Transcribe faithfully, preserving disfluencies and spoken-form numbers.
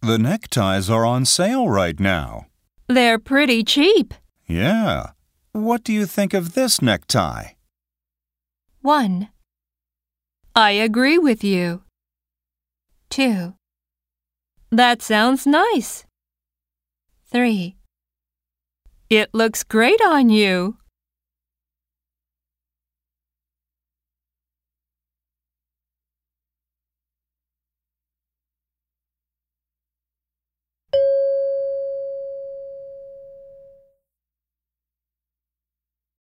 The neckties are on sale right now. They're pretty cheap. Yeah. What do you think of this necktie? one. I agree with you. two. That sounds nice. three. It looks great on you.